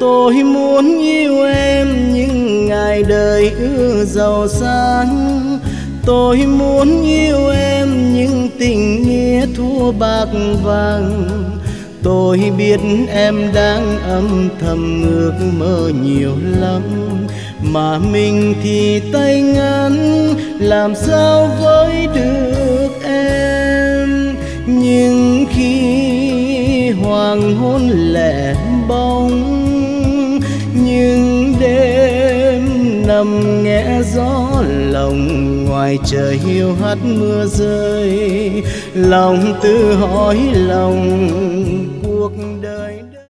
Tôi muốn yêu em những ngày đời ưa giàu sang. Tôi muốn yêu em những tình nghĩa thua bạc vàng. Tôi biết em đang âm thầm ước mơ nhiều lắm, mà mình thì tay ngắn, làm sao với được em. Nhưng khi hoàng hôn lẻ bóng, những đêm nằm nghe gió lòng, ngoài trời hiu hắt mưa rơi, lòng tự hỏi lòng cuộc